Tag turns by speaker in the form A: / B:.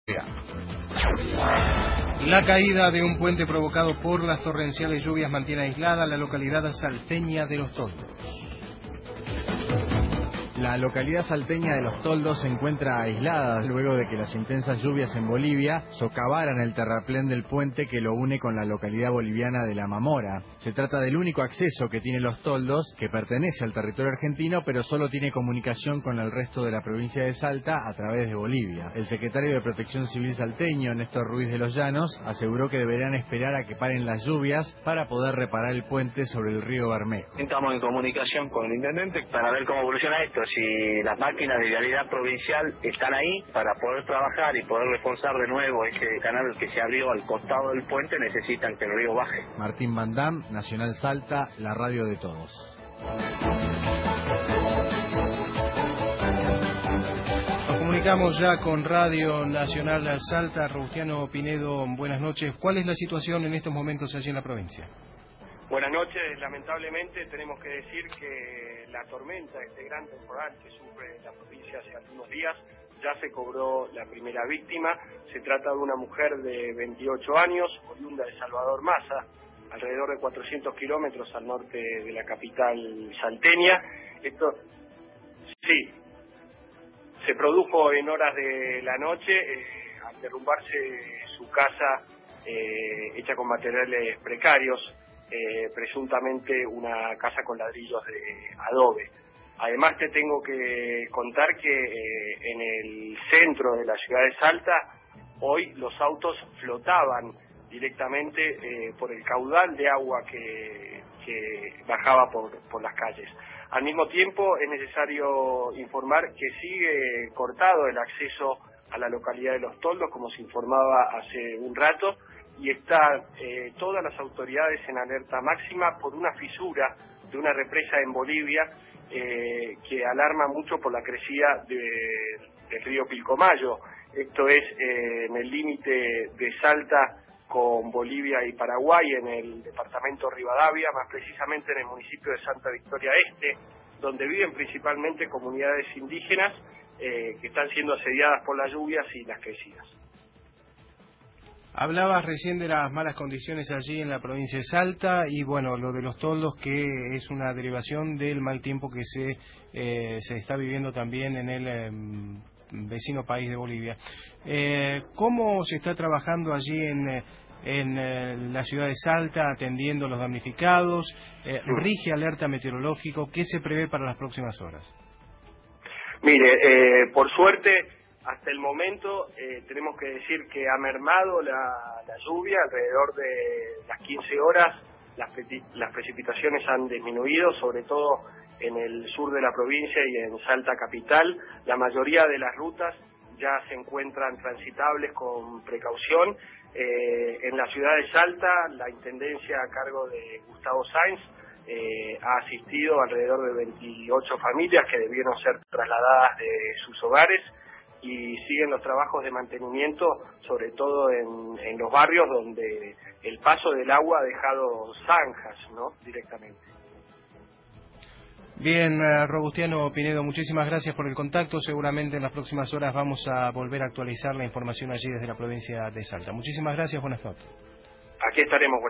A: La caída de un puente provocado por las torrenciales lluvias mantiene aislada la localidad salteña de Los Toldos.
B: La localidad salteña de Los Toldos se encuentra aislada luego de que las intensas lluvias en Bolivia socavaran el terraplén del puente que lo une con la localidad boliviana de La Mamora. Se trata del único acceso que tiene Los Toldos, que pertenece al territorio argentino, pero solo tiene comunicación con el resto de la provincia de Salta a través de Bolivia. El secretario de Protección Civil salteño, Néstor Ruiz de los Llanos, aseguró que deberán esperar a que paren las lluvias para poder reparar el puente sobre el río Bermejo.
C: Estamos en comunicación con el intendente para ver cómo evoluciona esto, si las máquinas de vialidad provincial están ahí para poder trabajar y poder reforzar de nuevo ese canal que se abrió al costado del puente. Necesitan que el río baje.
B: Martín Bandam, Nacional Salta, la radio de todos.
A: Nos comunicamos ya con Radio Nacional Salta. Robustiano Pinedo, buenas noches. ¿Cuál es la situación en estos momentos allí en la provincia?
D: Buenas noches. Lamentablemente tenemos que decir que la tormenta, este gran temporal que sufre la provincia hace algunos días, ya se cobró la primera víctima. Se trata de una mujer de 28 años, oriunda de Salvador Massa, alrededor de 400 kilómetros al norte de la capital salteña. Esto, sí, se produjo en horas de la noche al derrumbarse su casa hecha con materiales precarios. Presuntamente una casa con ladrillos de adobe. Además te tengo que contar que en el centro de la ciudad de Salta hoy los autos flotaban directamente por el caudal de agua que bajaba por las calles. Al mismo tiempo es necesario informar que sigue cortado el acceso a la localidad de Los Toldos, como se informaba hace un rato, y están todas las autoridades en alerta máxima por una fisura de una represa en Bolivia que alarma mucho por la crecida del río Pilcomayo. Esto es en el límite de Salta con Bolivia y Paraguay, en el departamento Rivadavia, más precisamente en el municipio de Santa Victoria Este, donde viven principalmente comunidades indígenas que están siendo asediadas por las lluvias y las crecidas.
A: Hablabas recién de las malas condiciones allí en la provincia de Salta y bueno, lo de Los Toldos, que es una derivación del mal tiempo que se está viviendo también en el vecino país de Bolivia. ¿Cómo se está trabajando allí en la ciudad de Salta atendiendo a los damnificados? ¿Rige alerta meteorológico? ¿Qué se prevé para las próximas horas?
D: Mire, por suerte, hasta el momento tenemos que decir que ha mermado la lluvia. Alrededor de las 15 horas las precipitaciones han disminuido, sobre todo en el sur de la provincia y en Salta capital. La mayoría de las rutas ya se encuentran transitables con precaución. En la ciudad de Salta, la intendencia a cargo de Gustavo Sáenz ha asistido alrededor de 28 familias que debieron ser trasladadas de sus hogares, y siguen los trabajos de mantenimiento, sobre todo en los barrios donde el paso del agua ha dejado zanjas, ¿no?, directamente.
A: Bien, Robustiano Pinedo, muchísimas gracias por el contacto. Seguramente en las próximas horas vamos a volver a actualizar la información allí desde la provincia de Salta. Muchísimas gracias, buenas noches.
D: Aquí estaremos.